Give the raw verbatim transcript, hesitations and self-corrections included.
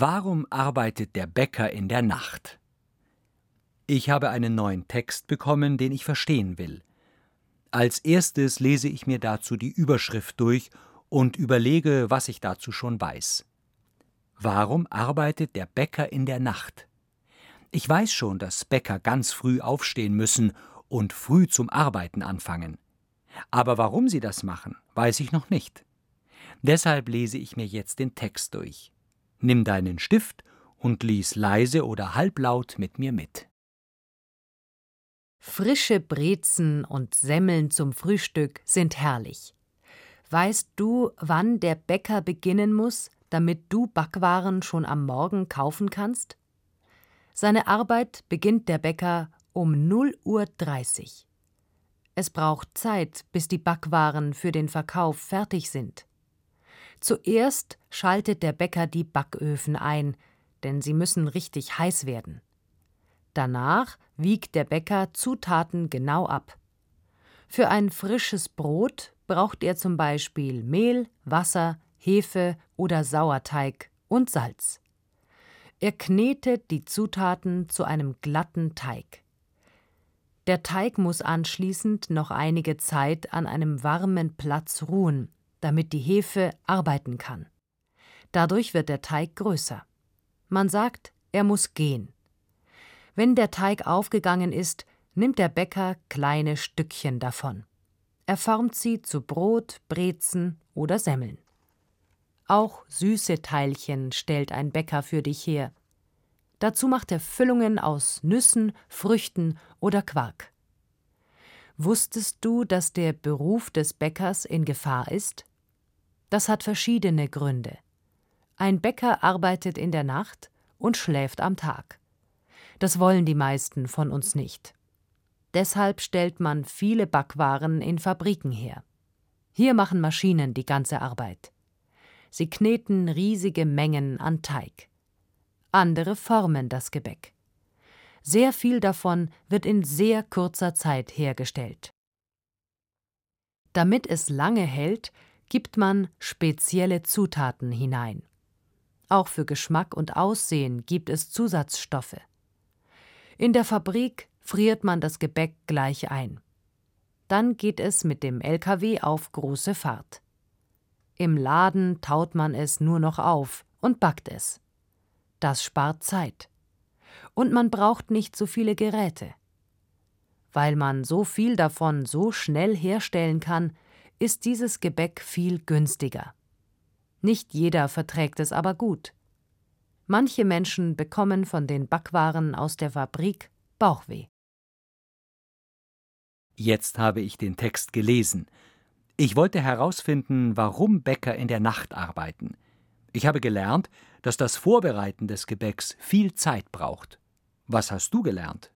Warum arbeitet der Bäcker in der Nacht? Ich habe einen neuen Text bekommen, den ich verstehen will. Als erstes lese ich mir dazu die Überschrift durch und überlege, was ich dazu schon weiß. Warum arbeitet der Bäcker in der Nacht? Ich weiß schon, dass Bäcker ganz früh aufstehen müssen und früh zum Arbeiten anfangen. Aber warum sie das machen, weiß ich noch nicht. Deshalb lese ich mir jetzt den Text durch. Nimm deinen Stift und lies leise oder halblaut mit mir mit. Frische Brezen und Semmeln zum Frühstück sind herrlich. Weißt du, wann der Bäcker beginnen muss, damit du Backwaren schon am Morgen kaufen kannst? Seine Arbeit beginnt der Bäcker um null Uhr dreißig. Es braucht Zeit, bis die Backwaren für den Verkauf fertig sind. Zuerst schaltet der Bäcker die Backöfen ein, denn sie müssen richtig heiß werden. Danach wiegt der Bäcker Zutaten genau ab. Für ein frisches Brot braucht er zum Beispiel Mehl, Wasser, Hefe oder Sauerteig und Salz. Er knetet die Zutaten zu einem glatten Teig. Der Teig muss anschließend noch einige Zeit an einem warmen Platz ruhen, damit die Hefe arbeiten kann. Dadurch wird der Teig größer. Man sagt, er muss gehen. Wenn der Teig aufgegangen ist, nimmt der Bäcker kleine Stückchen davon. Er formt sie zu Brot, Brezen oder Semmeln. Auch süße Teilchen stellt ein Bäcker für dich her. Dazu macht er Füllungen aus Nüssen, Früchten oder Quark. Wusstest du, dass der Beruf des Bäckers in Gefahr ist? Das hat verschiedene Gründe. Ein Bäcker arbeitet in der Nacht und schläft am Tag. Das wollen die meisten von uns nicht. Deshalb stellt man viele Backwaren in Fabriken her. Hier machen Maschinen die ganze Arbeit. Sie kneten riesige Mengen an Teig. Andere formen das Gebäck. Sehr viel davon wird in sehr kurzer Zeit hergestellt. Damit es lange hält, gibt man spezielle Zutaten hinein. Auch für Geschmack und Aussehen gibt es Zusatzstoffe. In der Fabrik friert man das Gebäck gleich ein. Dann geht es mit dem L K W auf große Fahrt. Im Laden taut man es nur noch auf und backt es. Das spart Zeit. Und man braucht nicht so viele Geräte. Weil man so viel davon so schnell herstellen kann, ist dieses Gebäck viel günstiger. Nicht jeder verträgt es aber gut. Manche Menschen bekommen von den Backwaren aus der Fabrik Bauchweh. Jetzt habe ich den Text gelesen. Ich wollte herausfinden, warum Bäcker in der Nacht arbeiten. Ich habe gelernt, dass das Vorbereiten des Gebäcks viel Zeit braucht. Was hast du gelernt?